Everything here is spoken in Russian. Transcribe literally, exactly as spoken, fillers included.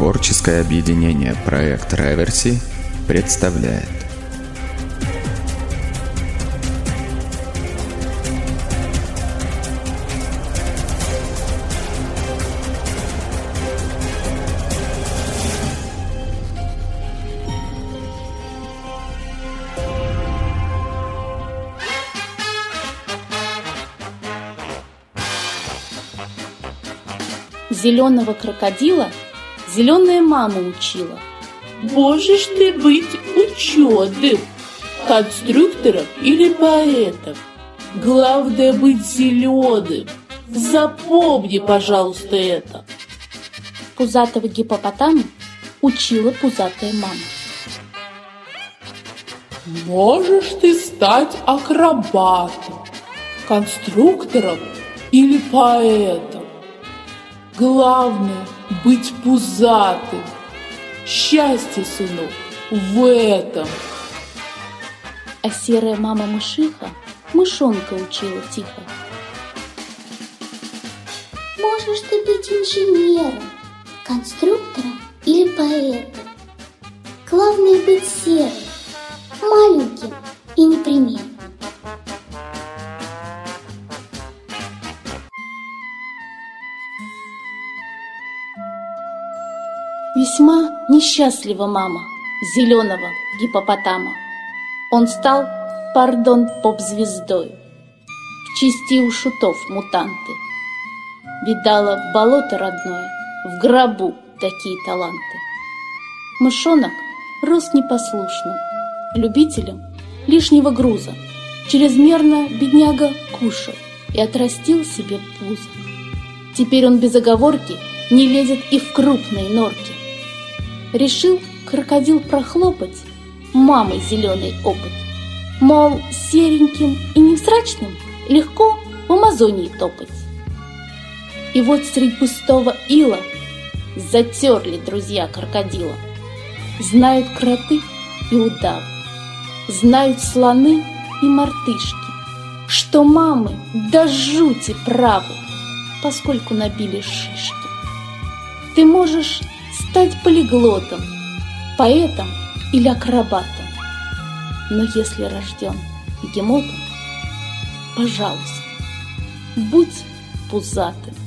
Творческое объединение «Проект Реверси» представляет. Зеленого крокодила зеленая мама учила. Можешь ты быть ученым, конструктором или поэтом. Главное быть зеленым. Запомни, пожалуйста, это. Пузатого гиппопотама учила пузатая мама. Можешь ты стать акробатом, конструктором или поэтом. Главное — быть пузатым. Счастье, сынок, в этом. А серая мама-мышиха мышонка учила тихо. Можешь ты быть инженером, конструктором или поэтом. Главное — быть серым, маленьким и неприметным. Весьма несчастлива мама зеленого гиппопотама. Он стал, пардон, поп-звездой. В части у шутов мутанты. Видала болото родное, в гробу такие таланты. Мышонок рос непослушным, любителем лишнего груза. Чрезмерно бедняга кушал и отрастил себе пузо. Теперь он без оговорки не лезет и в крупные норки. Решил крокодил прохлопать мамой зеленый опыт. Мол, сереньким и невзрачным легко в Амазонии топать. И вот средь пустого ила затерли друзья крокодила. Знают кроты и удавы, знают слоны и мартышки, что мамы до жути правы, поскольку набили шишки. Ты можешь стать полиглотом, поэтом или акробатом. Но если рожден бегемотом, пожалуйста, будь пузатым.